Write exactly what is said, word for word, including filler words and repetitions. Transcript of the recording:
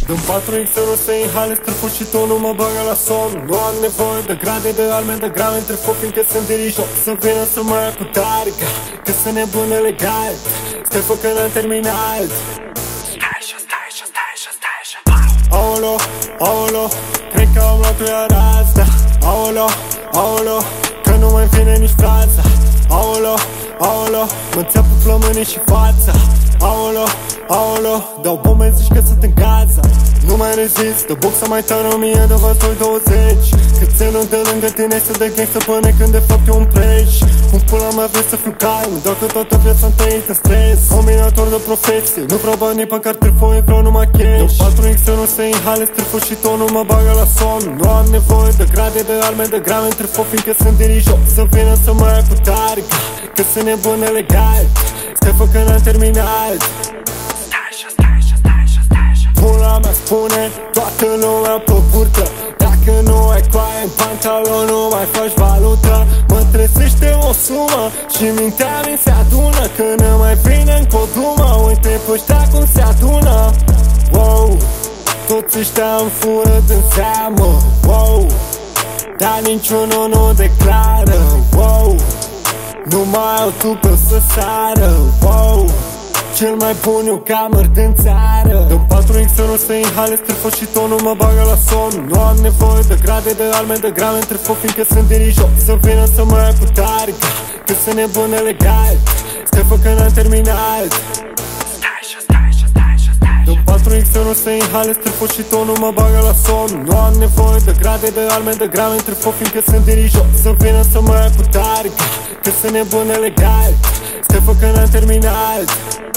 Dăm patru X uri să inhale străfut și tu nu mă bagă la somn. Nu am nevoie de grade, de alme, de grame între foc, fiindcă sunt dirijor. Să vină să mă ia cu tarica, că sunt nebune legal. Stai fă că n-am terminat. Stai așa, stai așa, stai așa, stai așa. Aolo, aolo, cred că am luat-o iar asta. Aolo, aolo, că nu mai vine nici frața. Aolo, aolo, mă țeapă plămânii și fața. Aolo, aolo, dau bombe, zici că sunt în Gaza. Nu mai rezist, de boxa mai tare o mie de văzoi douăzeci. Cât ținut de lângă tine să de gangsta până când de fapt e un preș. Cum pula mea vrei să fiu calm, doar că toată viața am trăit în stres. Combinator de profesie, nu vreau banii pe care trifoi, vreau numai cash. Dau patru X uri să inhale străfut și tot nu mă bagă la somn. Nu am nevoie de grade, de alme, de grame între foc, fiindcă sunt dirijor. Să vină să mă ia cu tarica, că sunt nebune legal. Stai fă că n-am terminat. Stai așa, stai așa, stai așa, stai așa. Pula mea spune toată lumea pe burtă. Dacă nu ai coaie în pantalon, nu mai faci valută. Mă trezește o sumă și mintea mi se adună, că nu mai vine încă o dumă. Uite pe ăștia cum se adună. Wow, toți ăștia îmi fură din seamă. Wow, dar niciunul nu declară. Wow, nu mai au tupă să sară. Wow, cel mai bun eu camăr din țară. Dăm patru X uri să inhale străfut și tot nu mă bagă la somn. Nu am nevoie de grade, de alme, de grame între foc, fiindcă sunt dirijor. Să vină să mă ia cu tarica, că sunt nebune legal. Stai fă că n-am terminat. Stai așa, stai așa, stai așa, stai așa. Dăm patru X uri să inhale străfut și tot nu mă bagă la somn. Nu am nevoie de grade, de alme, de grame între foc, fiindcă sunt dirijor. Să vină să mă ia cu tarica, că sunt nebune legal. Stai fă că n-am terminat.